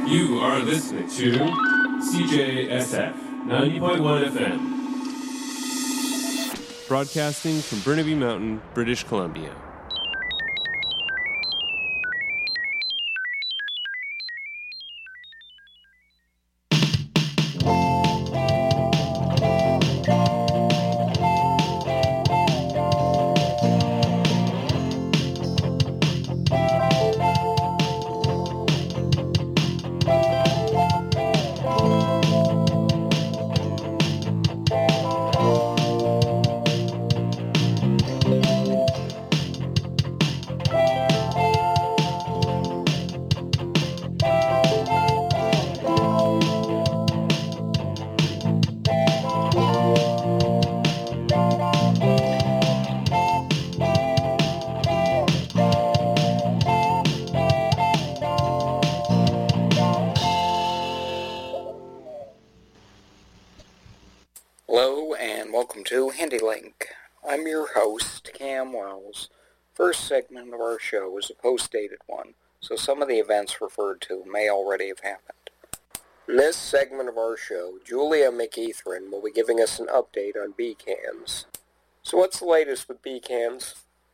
You are listening to CJSF 90.1 FM, broadcasting from Burnaby Mountain, British Columbia. Hello and welcome to HandyLink. I'm your host, Cam Wells. First segment of our show is a post-dated one, so some of the events referred to may already have happened. In this segment of our show, Julia McEthron will be giving us an update on BCAMS. So what's the latest with BCAMS?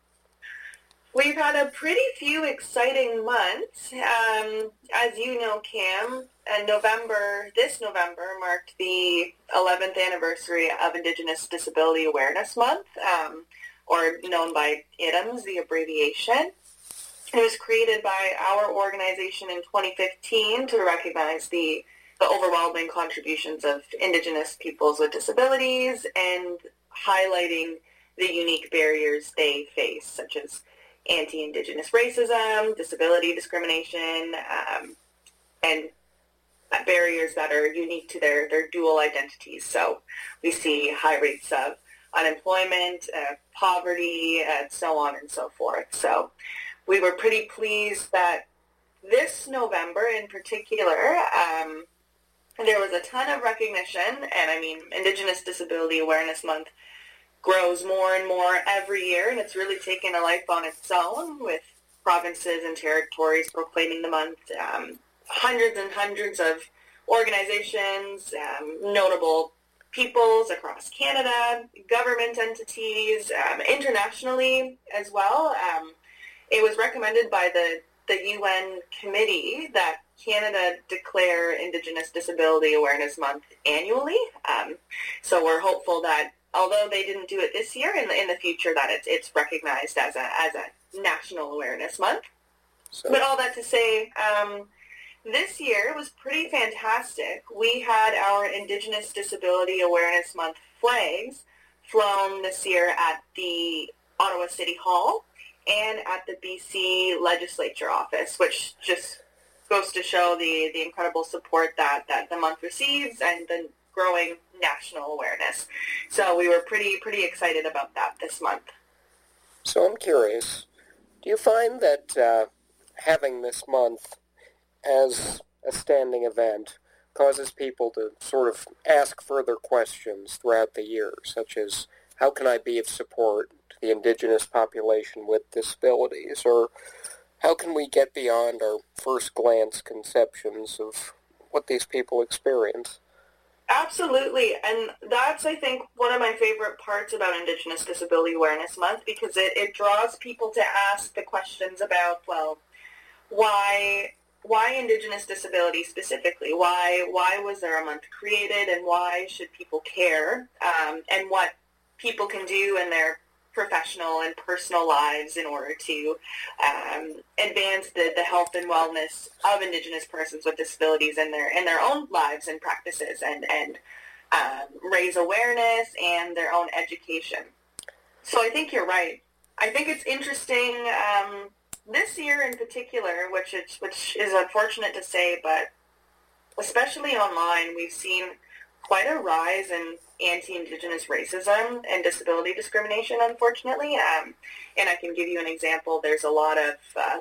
We've had a pretty few exciting months. As you know, Cam, this November marked the 11th anniversary of Indigenous Disability Awareness Month, or known by IDAMS, the abbreviation. It was created by our organization in 2015 to recognize the overwhelming contributions of Indigenous peoples with disabilities and highlighting the unique barriers they face, such as anti-Indigenous racism, disability discrimination, and barriers that are unique to their dual identities. So we see high rates of unemployment, poverty, and so on and so forth. So we were pretty pleased that this November in particular, there was a ton of recognition, and I mean, Indigenous Disability Awareness Month grows more and more every year, and it's really taken a life on its own with provinces and territories proclaiming the month. Hundreds and hundreds of organizations, notable peoples across Canada, government entities, internationally as well. It was recommended by the UN committee that Canada declare Indigenous Disability Awareness Month annually. So we're hopeful that although they didn't do it this year, in the future that it's recognized as a National Awareness Month. So, but all that to say, this year was pretty fantastic. We had our Indigenous Disability Awareness Month flags flown this year at the Ottawa City Hall and at the BC Legislature office, which just goes to show the incredible support that the month receives and the growing national awareness. So we were pretty excited about that this month. So I'm curious, do you find that having this month as a standing event causes people to sort of ask further questions throughout the year, such as, how can I be of support to the Indigenous population with disabilities, or how can we get beyond our first glance conceptions of what these people experience? Absolutely, and that's, I think, one of my favorite parts about Indigenous Disability Awareness Month, because it draws people to ask the questions about, well, why Indigenous disability specifically? Why was there a month created, and why should people care? And what people can do in their professional and personal lives in order to advance the health and wellness of Indigenous persons with disabilities in their own lives and practices, and raise awareness and their own education. So I think you're right. I think it's interesting this year in particular, which is unfortunate to say, but especially online, we've seen quite a rise in anti-Indigenous racism and disability discrimination, unfortunately. And I can give you an example. There's a lot of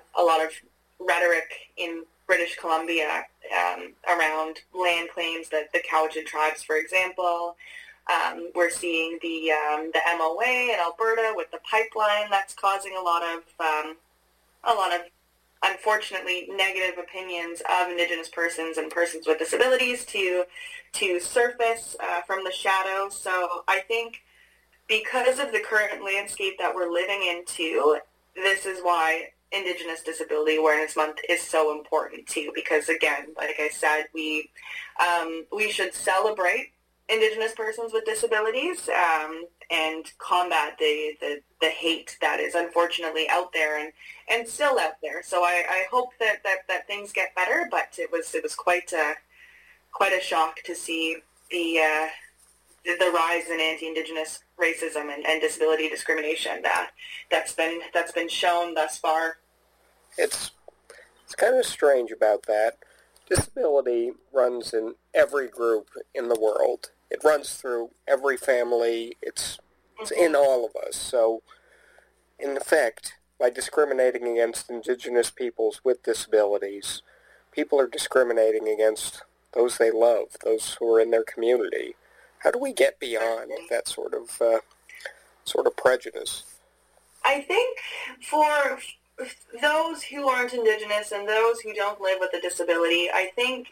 rhetoric in British Columbia around land claims, the Cowichan tribes, for example. We're seeing the MOA in Alberta with the pipeline that's causing a lot of unfortunately, negative opinions of Indigenous persons and persons with disabilities to surface from the shadows. So I think because of the current landscape that we're living into, this is why Indigenous Disability Awareness Month is so important too. Because again, like I said, we should celebrate Indigenous persons with disabilities and combat the hate that is unfortunately out there and still out there. So I hope that things get better. But it was quite a shock to see the rise in anti-Indigenous racism and disability discrimination that's been shown thus far. It's kind of strange about that. Disability runs in every group in the world. It runs through every family. It's in all of us. So, in effect, by discriminating against Indigenous peoples with disabilities, people are discriminating against those they love, those who are in their community. How do we get beyond that sort of prejudice? I think for those who aren't Indigenous and those who don't live with a disability, I think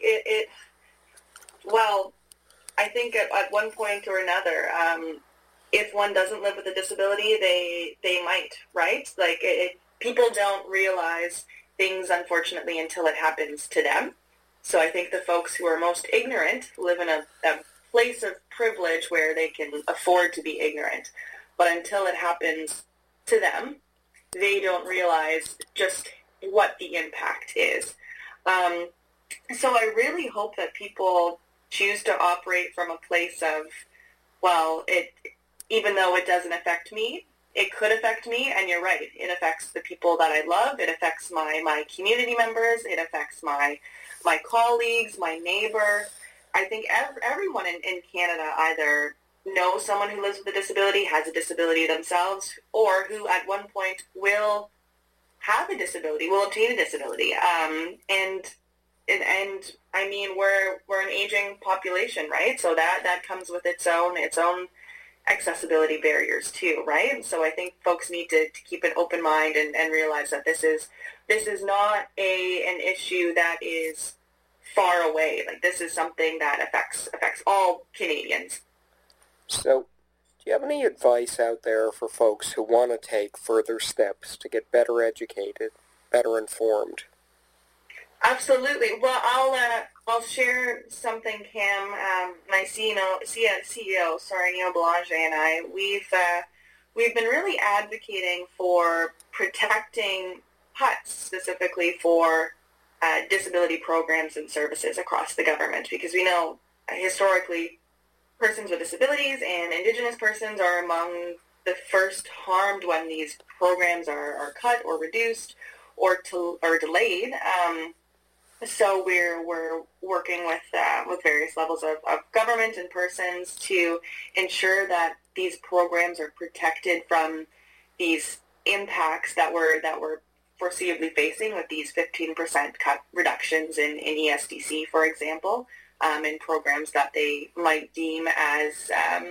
I think at one point or another, if one doesn't live with a disability, they might, right? Like, people don't realize things, unfortunately, until it happens to them. So I think the folks who are most ignorant live in a place of privilege where they can afford to be ignorant. But until it happens to them, they don't realize just what the impact is. So I really hope that people choose to operate from a place of, well, even though it doesn't affect me, it could affect me, and you're right, it affects the people that I love, it affects my community members, it affects my colleagues, my neighbor. I think everyone in Canada either knows someone who lives with a disability, has a disability themselves, or who at one point will have a disability, will obtain a disability. And I mean, we're an aging population, right? So that comes with its own accessibility barriers too, right? So I think folks need to keep an open mind and realize that this is not an issue that is far away. Like, this is something that affects all Canadians. So, do you have any advice out there for folks who want to take further steps to get better educated, better informed? Absolutely. Well, I'll share something, Cam. My CEO, Neil Belanger, and I, we've been really advocating for protecting HUTs, specifically for disability programs and services across the government, because we know historically persons with disabilities and Indigenous persons are among the first harmed when these programs are cut or reduced or delayed. So we're working with various levels of government and persons to ensure that these programs are protected from these impacts that we're foreseeably facing with these 15% cut reductions in ESDC, for example, in programs that they might deem as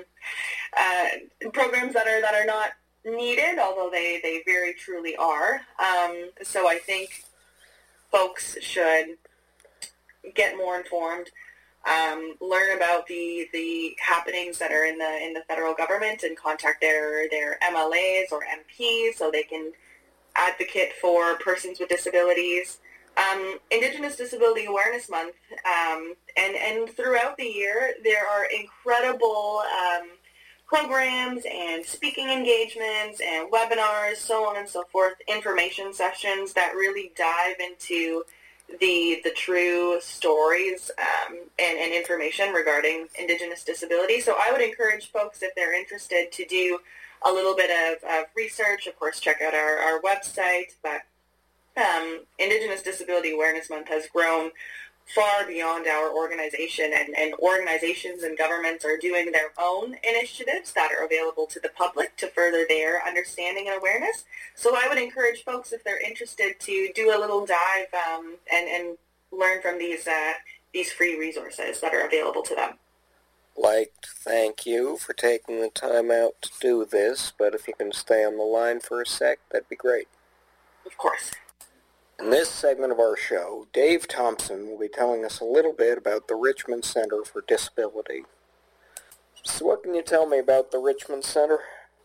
programs that are not needed, although they very truly are. So I think folks should get more informed, learn about the happenings that are in the federal government, and contact their MLAs or MPs so they can advocate for persons with disabilities. Indigenous Disability Awareness Month, and throughout the year there are incredible programs and speaking engagements and webinars, so on and so forth, information sessions that really dive into the true stories and information regarding Indigenous disability. So I would encourage folks, if they're interested, to do a little bit of research. Of course, check out our website. But Indigenous Disability Awareness Month has grown far beyond our organization, and organizations and governments are doing their own initiatives that are available to the public to further their understanding and awareness. So I would encourage folks, if they're interested, to do a little dive and learn from these free resources that are available to them. Like to thank you for taking the time out to do this, but if you can stay on the line for a sec, that'd be great. Of course. In this segment of our show, Dave Thompson will be telling us a little bit about the Richmond Center for Disability. So what can you tell me about the Richmond Center?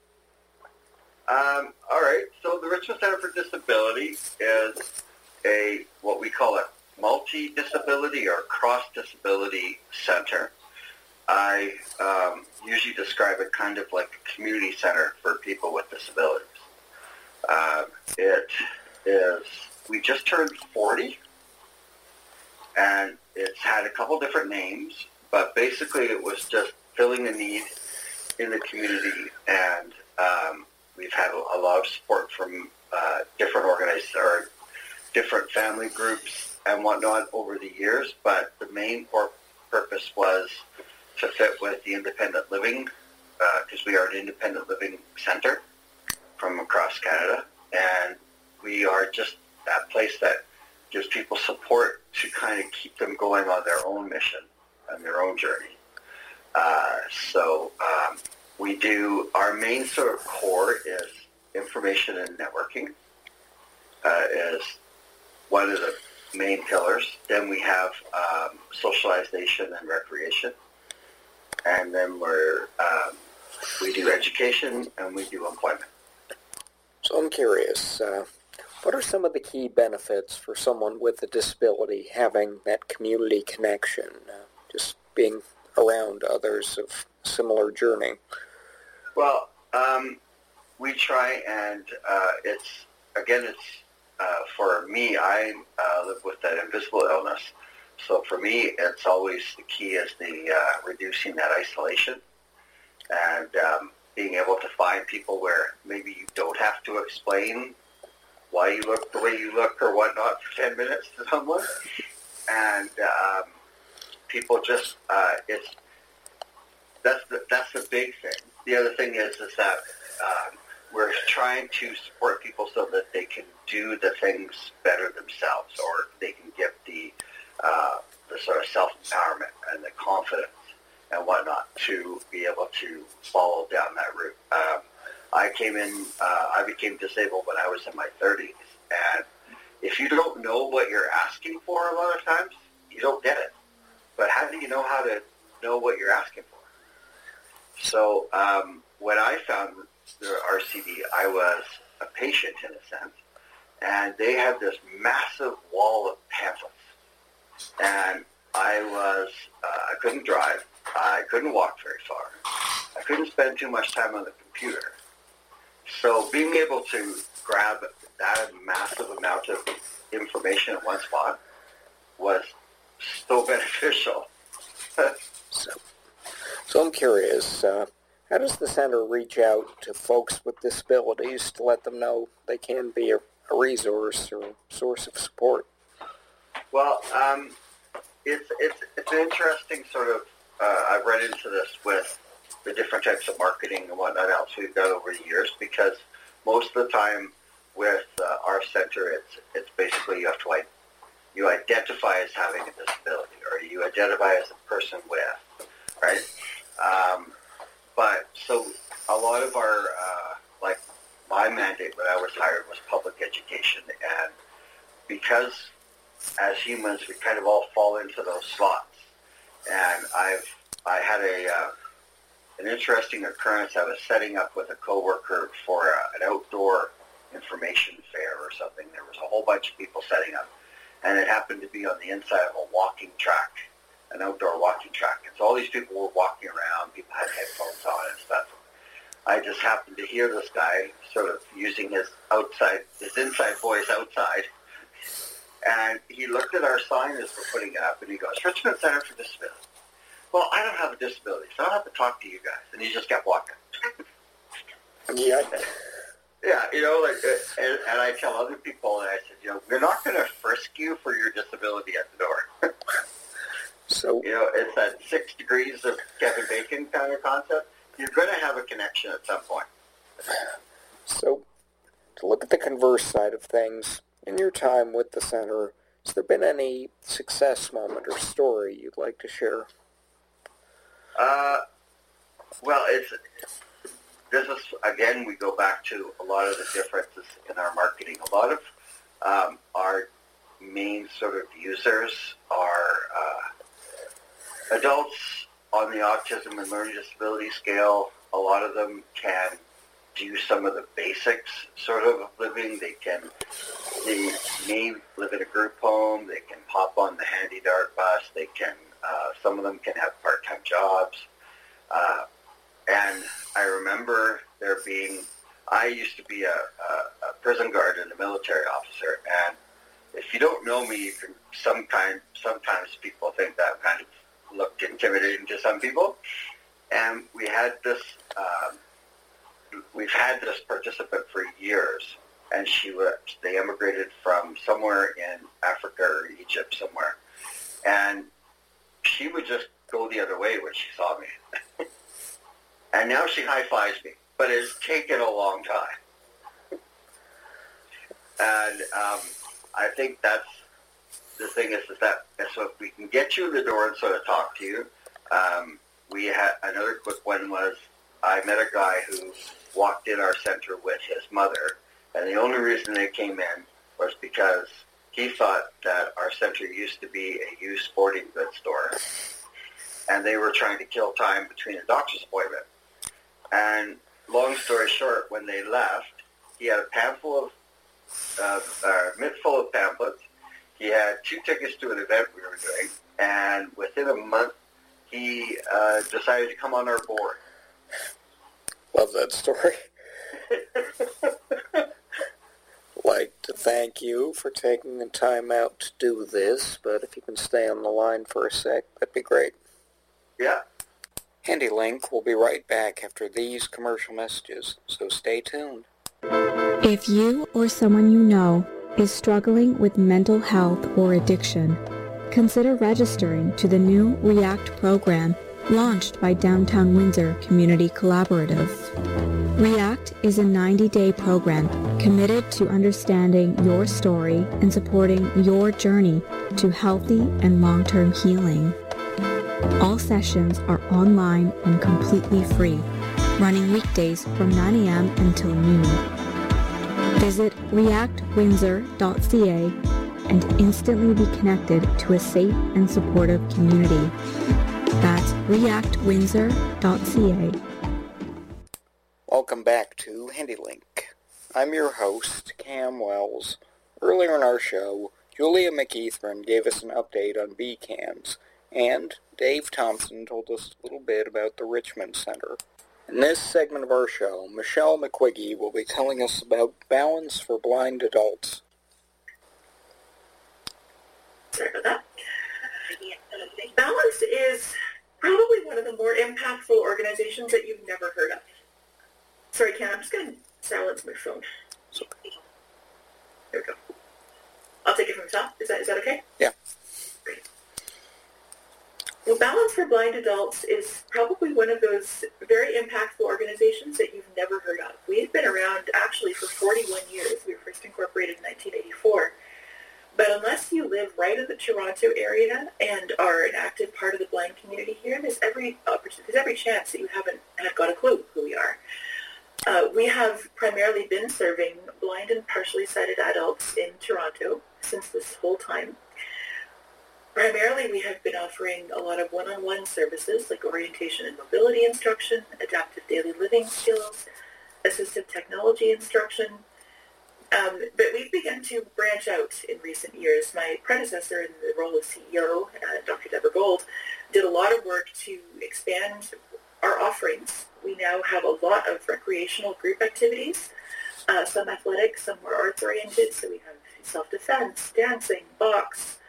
All right, so the Richmond Center for Disability is what we call a multi-disability or cross-disability center. I usually describe it kind of like a community center for people with disabilities. We just turned 40, and it's had a couple different names, but basically it was just filling a need in the community, and we've had a lot of support from different or different family groups and whatnot over the years, but the main purpose was to fit with the independent living, because we are an independent living center from across Canada, and we are just that place that gives people support to kind of keep them going on their own mission and their own journey. We do, our main sort of core is information and networking, is one of the main pillars. Then we have socialization and recreation. And then we do education and we do employment. So I'm curious, what are some of the key benefits for someone with a disability having that community connection, just being around others of similar journey? Well, we try, and it's for me, I live with that invisible illness. So for me, it's always the key is the reducing that isolation and being able to find people where maybe you don't have to explain why you look the way you look or whatnot for 10 minutes to someone. And people just, that's the big thing. The other thing is that we're trying to support people so that they can do the things better themselves, or they can get the sort of self-empowerment and the confidence and whatnot to be able to follow down that route. I became disabled when I was in my 30s, and if you don't know what you're asking for a lot of times, you don't get it. But how do you know how to know what you're asking for? So when I found the RCD, I was a patient in a sense, and they had this massive wall of pamphlets. And I couldn't drive, I couldn't walk very far, I couldn't spend too much time on the computer. So being able to grab that massive amount of information in one spot was so beneficial. So I'm curious, how does the center reach out to folks with disabilities to let them know they can be a resource or a source of support? Well, it's an interesting sort of, I've read into this with the different types of marketing and whatnot else we've done over the years, because most of the time with our center, it's basically you identify as having a disability, or you identify as a person with, right? But so a lot of our, like my mandate when I was hired was public education, and because as humans we kind of all fall into those slots, and I had an interesting occurrence. I was setting up with a coworker for an outdoor information fair or something. There was a whole bunch of people setting up, and it happened to be on the inside of a walking track, an outdoor walking track. And so all these people were walking around, people had headphones on and stuff. I just happened to hear this guy sort of using his inside voice outside, and he looked at our sign as we're putting it up, and he goes, "Richmond Center for Disability." Well, I don't have a disability, so I don't have to talk to you guys. And he just kept walking. Yeah. Yeah, and I tell other people, and I said, we're not going to frisk you for your disability at the door. So, it's that 6 degrees of Kevin Bacon kind of concept. You're going to have a connection at some point. So, to look at the converse side of things, in your time with the center, has there been any success moment or story you'd like to share? Well, this is, again, we go back to a lot of the differences in our marketing. A lot of Our main sort of users are adults on the autism and learning disability scale. A lot of them can do some of the basics sort of living. They may live in a group home. They can pop on the Handy Dart bus. They can, some of them can have part-time jobs. And I remember I used to be a prison guard and a military officer, and if you don't know me, you can sometimes people think that kind of looked intimidating to some people. And we've had this participant for years, and they immigrated from somewhere in Africa or Egypt somewhere, and she would just go the other way when she saw me. And now she high-fives me, but it's taken a long time. And I think that's the thing is that so if we can get you in the door and sort of talk to you. We had another quick one was I met a guy who walked in our center with his mother, and the only reason they came in was because he thought that our center used to be a used sporting goods store, and they were trying to kill time between a doctor's appointment. And long story short, when they left, he had a mitt full of pamphlets. He had 2 tickets to an event we were doing, and within a month, he decided to come on our board. Love that story. Like to thank you for taking the time out to do this, but if you can stay on the line for a sec, that'd be great. Yeah. HandyLink will be right back after these commercial messages, so stay tuned. If you or someone you know is struggling with mental health or addiction, consider registering to the new REACT program launched by Downtown Windsor Community Collaborative. REACT is a 90-day program committed to understanding your story and supporting your journey to healthy and long-term healing. All sessions are online and completely free, running weekdays from 9 a.m. until noon. Visit reactwindsor.ca and instantly be connected to a safe and supportive community. That's reactwindsor.ca. Welcome back to HandyLink. I'm your host, Cam Wells. Earlier in our show, Julia McEthron gave us an update on BCAMS, and Dave Thompson told us a little bit about the Richmond Center. In this segment of our show, Michelle McQuiggy will be telling us about Balance for Blind Adults. Sorry about that. Balance is probably one of the more impactful organizations that you've never heard of. Sorry, Ken, I'm just going to silence my phone. There we go. I'll take it from the top. Is that okay? Yeah. Great. Well, Balance for Blind Adults is probably one of those very impactful organizations that you've never heard of. We've been around actually for 41 years. We were first incorporated in 1984. But unless you live right in the Toronto area and are an active part of the blind community here, there's every chance that you haven't got a clue who we are. We have primarily been serving blind and partially sighted adults in Toronto since this whole time. Primarily, we have been offering a lot of one-on-one services like orientation and mobility instruction, adaptive daily living skills, assistive technology instruction. But we've begun to branch out in recent years. My predecessor in the role of CEO, Dr. Deborah Gold, did a lot of work to expand our offerings. We now have a lot of recreational group activities, some athletic, some more arts-oriented. So we have self-defense, dancing, boxing.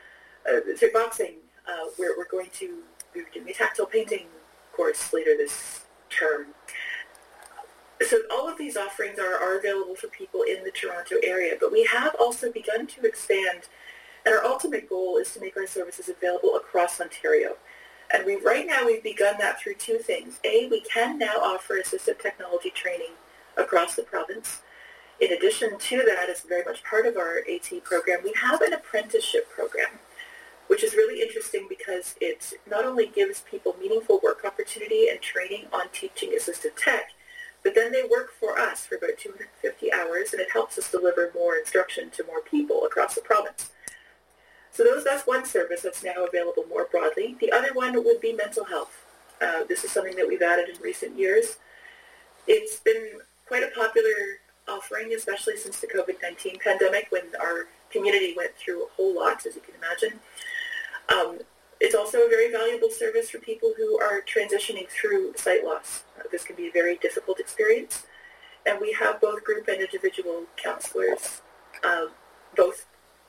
We're doing a tactile painting course later this term. So all of these offerings are available for people in the Toronto area, but we have also begun to expand, and our ultimate goal is to make our services available across Ontario. And right now we've begun that through 2 things. A, we can now offer assistive technology training across the province. In addition to that, as very much part of our AT program, we have an apprenticeship program, which is really interesting because it not only gives people meaningful work opportunity and training on teaching assistive tech, but then they work for us for about 250 hours, and it helps us deliver more instruction to more people across the province. So that's one service that's now available more broadly. The other one would be mental health. This is something that we've added in recent years. It's been quite a popular offering, especially since the COVID-19 pandemic, when our community went through a whole lot, as you can imagine. It's also a very valuable service for people who are transitioning through sight loss. This can be a very difficult experience. And we have both group and individual counselors, both.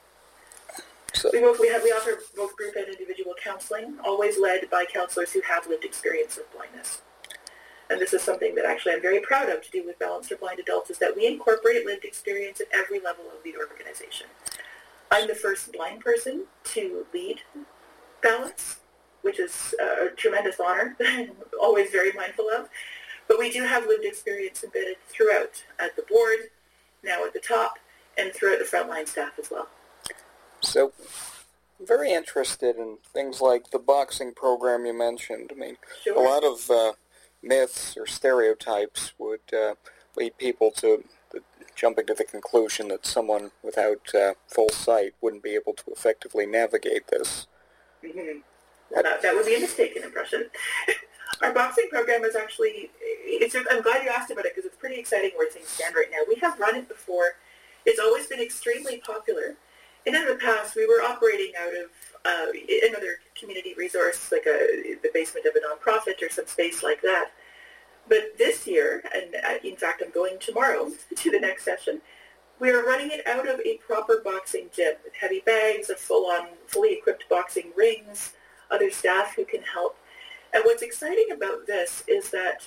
We offer both group and individual counseling, always led by counselors who have lived experience of blindness. And this is something that actually I'm very proud of to do with Balance for Blind Adults, is that we incorporate lived experience at every level of the organization. I'm the first blind person to lead Balance, which is a tremendous honor that I'm always very mindful of. But we do have lived experience embedded throughout, at the board, now at the top, and throughout the frontline staff as well. So, I'm very interested in things like the boxing program you mentioned. I mean, Sure. a lot of myths or stereotypes would lead people to jumping to the conclusion that someone without full sight wouldn't be able to effectively navigate this. Mm-hmm. Well, that would be a mistaken impression. Our boxing program is actually, I'm glad you asked about it, because it's pretty exciting where things stand right now. We have run it before. It's always been extremely popular. And in the past, we were operating out of another community resource, like the basement of a nonprofit or some space like that. But this year, and in fact I'm going tomorrow to the next session, we are running it out of a proper boxing gym with heavy bags, a fully equipped boxing rings, other staff who can help. And what's exciting about this is that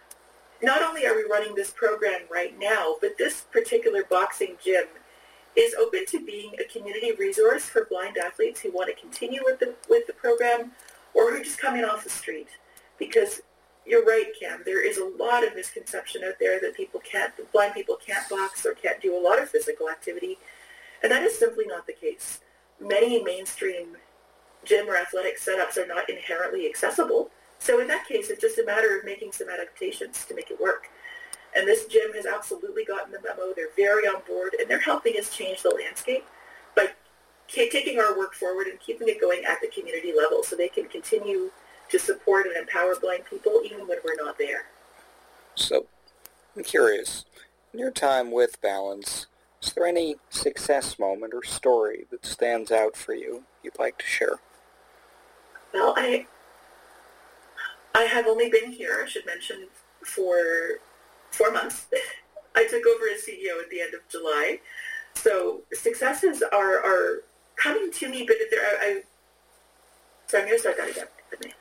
not only are we running this program right now, but this particular boxing gym is open to being a community resource for blind athletes who want to continue with the program, or who are just coming off the street. Because you're right, Cam, there is a lot of misconception out there that blind people can't box or can't do a lot of physical activity, and that is simply not the case. Many mainstream gym or athletic setups are not inherently accessible, so in that case, it's just a matter of making some adaptations to make it work. And this gym has absolutely gotten the memo. They're very on board, and they're helping us change the landscape by taking our work forward and keeping it going at the community level so they can continue to support and empower blind people even when we're not there. So, I'm curious, in your time with Balance, is there any success moment or story that stands out for you you'd like to share? Well, I have only been here, I should mention, for 4 months. I took over as CEO at the end of July. So successes are coming to me, but so I'm going to start that again with me.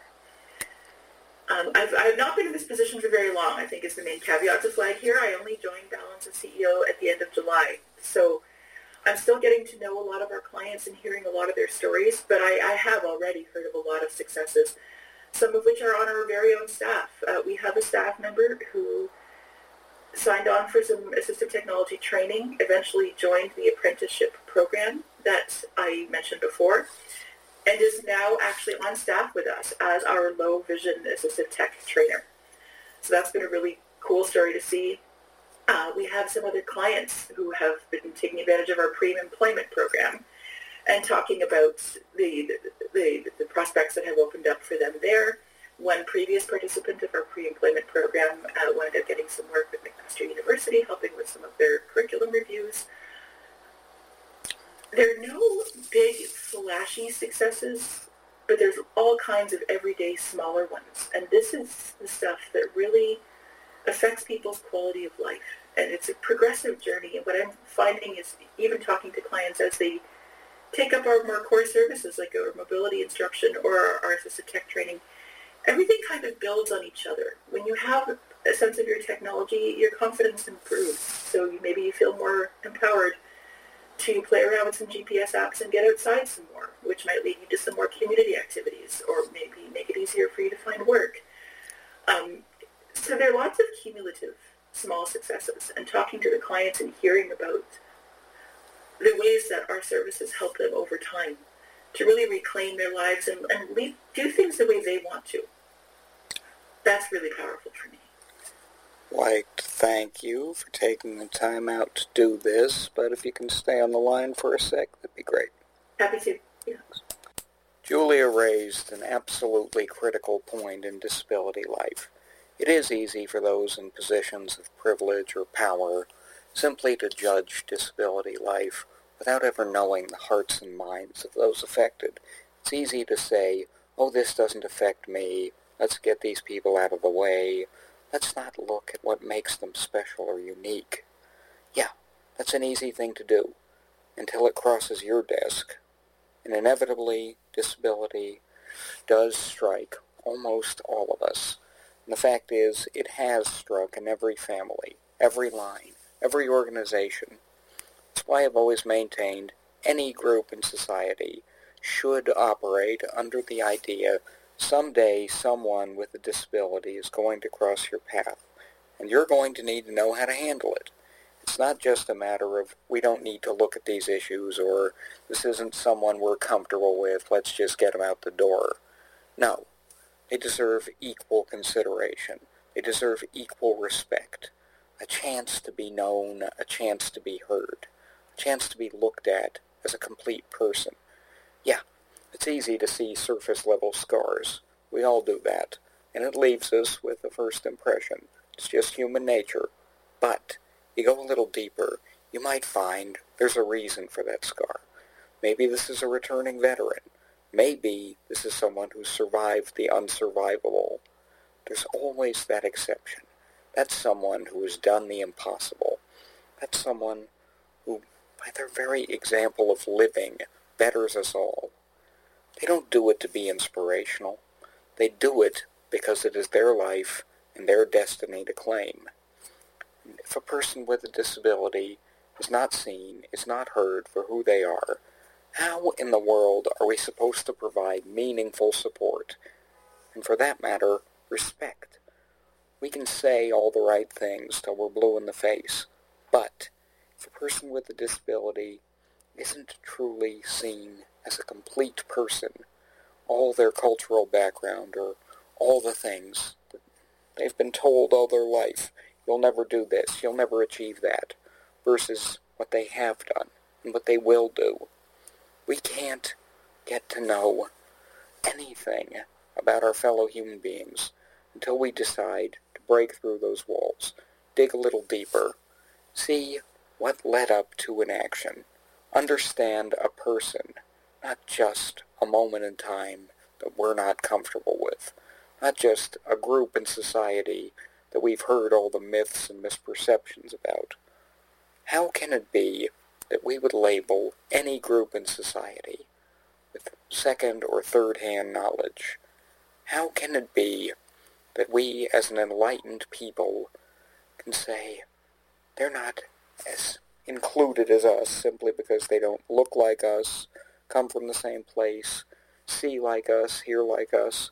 I've not been in this position for very long, I think is the main caveat to flag here. I only joined Balance as CEO at the end of July. So I'm still getting to know a lot of our clients and hearing a lot of their stories, but I have already heard of a lot of successes, some of which are on our very own staff. We have a staff member who signed on for some assistive technology training, eventually joined the apprenticeship program that I mentioned before, and is now actually on staff with us as our low vision assistive tech trainer. So that's been a really cool story to see. We have some other clients who have been taking advantage of our pre-employment program and talking about the prospects that have opened up for them there. One previous participant of our pre-employment program wound up getting some work with McMaster University, helping with some of their curriculum reviews. There are no big, flashy successes, but there's all kinds of everyday, smaller ones. And this is the stuff that really affects people's quality of life. And it's a progressive journey. And what I'm finding is, even talking to clients as they take up our more core services, like our mobility instruction or our assistive tech training, everything kind of builds on each other. When you have a sense of your technology, your confidence improves. So maybe you feel more empowered to play around with some GPS apps and get outside some more, which might lead you to some more community activities, or maybe make it easier for you to find work. So there are lots of cumulative small successes, and talking to the clients and hearing about the ways that our services help them over time to really reclaim their lives and do things the way they want to. That's really powerful for me. like to thank you for taking the time out to do this, but if you can stay on the line for a sec, that'd be great. Happy to. Yeah. Julia raised an absolutely critical point in disability life. It is easy for those in positions of privilege or power simply to judge disability life without ever knowing the hearts and minds of those affected. It's easy to say, oh, this doesn't affect me, let's get these people out of the way, let's not look at what makes them special or unique. Yeah, that's an easy thing to do, until it crosses your desk. And inevitably, disability does strike almost all of us. And the fact is, it has struck in every family, every line, every organization. That's why I've always maintained any group in society should operate under the idea someday someone with a disability is going to cross your path, and you're going to need to know how to handle it. It's not just a matter of we don't need to look at these issues or this isn't someone we're comfortable with, let's just get them out the door. No. They deserve equal consideration. They deserve equal respect. A chance to be known, a chance to be heard, a chance to be looked at as a complete person. Yeah, it's easy to see surface-level scars. We all do that, and it leaves us with a first impression. It's just human nature. But you go a little deeper, you might find there's a reason for that scar. Maybe this is a returning veteran. Maybe this is someone who survived the unsurvivable. There's always that exception. That's someone who has done the impossible. That's someone who, by their very example of living, betters us all. They don't do it to be inspirational. They do it because it is their life and their destiny to claim. If a person with a disability is not seen, is not heard for who they are, how in the world are we supposed to provide meaningful support? And for that matter, respect. We can say all the right things till we're blue in the face, but if a person with a disability isn't truly seen as a complete person, all their cultural background or all the things that they've been told all their life, you'll never do this, you'll never achieve that, versus what they have done and what they will do. We can't get to know anything about our fellow human beings until we decide to break through those walls, dig a little deeper, see what led up to an action, understand a person, not just a moment in time that we're not comfortable with, not just a group in society that we've heard all the myths and misperceptions about. How can it be that we would label any group in society with second or third-hand knowledge? How can it be that we, as an enlightened people, can say they're not as included as us simply because they don't look like us, come from the same place, see like us, hear like us?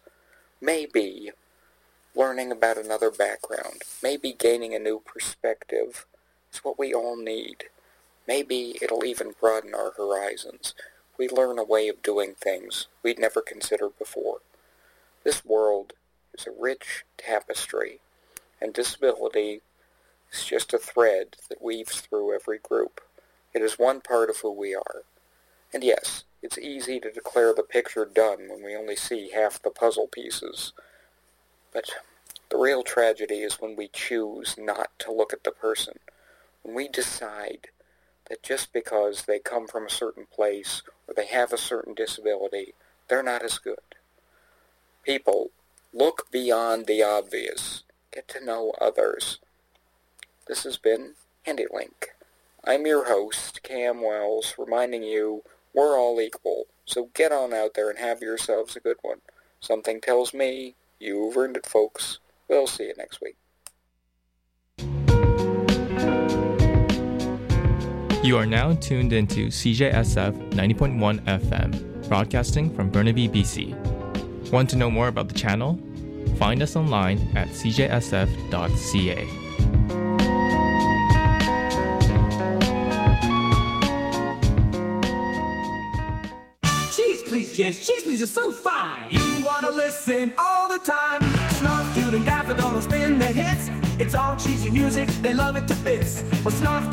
Maybe learning about another background, maybe gaining a new perspective is what we all need. Maybe it'll even broaden our horizons. We learn a way of doing things we'd never considered before. This world is a rich tapestry, and disability is just a thread that weaves through every group. It is one part of who we are. And yes, it's easy to declare the picture done when we only see half the puzzle pieces. But the real tragedy is when we choose not to look at the person, when we decide that just because they come from a certain place or they have a certain disability, they're not as good. People, look beyond the obvious. Get to know others. This has been HandyLink. I'm your host, Cam Wells, reminding you we're all equal, so get on out there and have yourselves a good one. Something tells me you've earned it, folks. We'll see you next week. You are now tuned into CJSF 90.1 FM, broadcasting from Burnaby, BC. Want to know more about the channel? Find us online at cjsf.ca. Cheese please, yes, cheese please is so fine. You wanna listen all the time. Snarf, dude, and daffodil will spin the hits. It's all cheesy music, they love it to bits. Well, Snuff